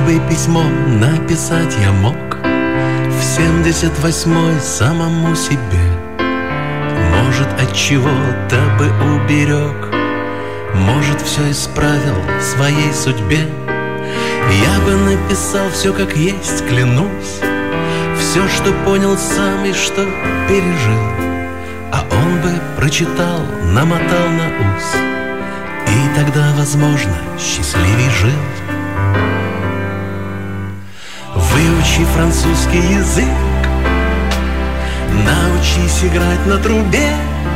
бы письмо написать я мог в 78-й самому себе, может, от чего-то бы уберег, может, все исправил в своей судьбе. Я бы написал все как есть, клянусь, все, что понял сам и что пережил, а он бы прочитал, намотал на ус, и тогда, возможно, счастливей жил. Выучи французский язык, научись играть на трубе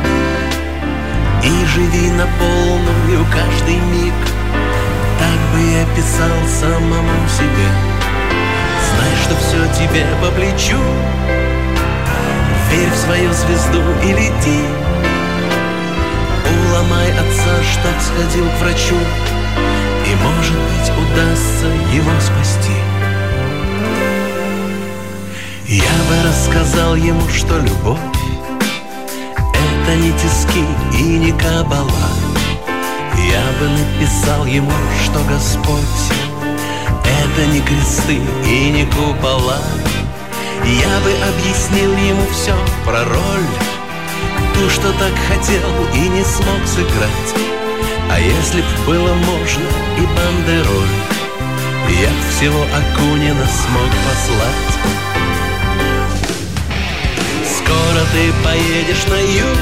и живи на полную каждый миг. Так бы я писал самому себе. Знай, что все тебе по плечу, верь в свою звезду и лети. Уломай отца, чтоб сходил к врачу, и, может быть, удастся его спасти. Я бы рассказал ему, что любовь — это не тиски и не кабала. Я бы написал ему, что Господь — это не кресты и не купола. Я бы объяснил ему все про роль, ту, что так хотел и не смог сыграть. А если б было можно и бандероль, я б всего Акунина смог послать. Скоро ты поедешь на юг,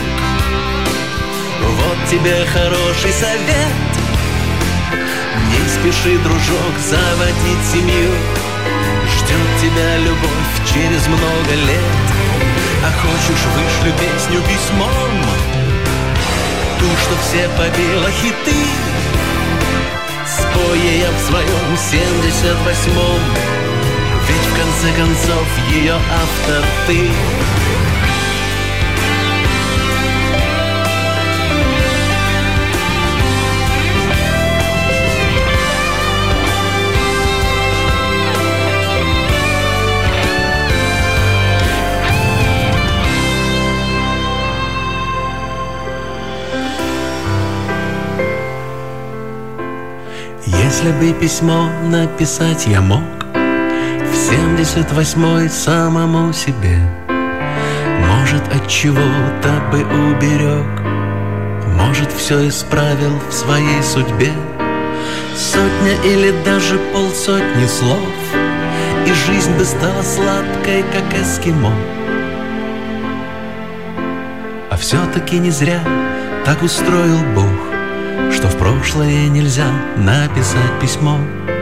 вот тебе хороший совет. Не спеши, дружок, заводить семью, ждет тебя любовь через много лет. А хочешь, вышлю песню письмом, ту, что все побила хиты. Спой я в своем 78-м, ведь в конце концов ее автор ты. Если бы письмо написать я мог в 78-й самому себе, может, от чего-то бы уберег, может, все исправил в своей судьбе. Сотня или даже полсотни слов, и жизнь бы стала сладкой, как эскимо. А все-таки не зря так устроил Бог, что в прошлое нельзя написать письмо.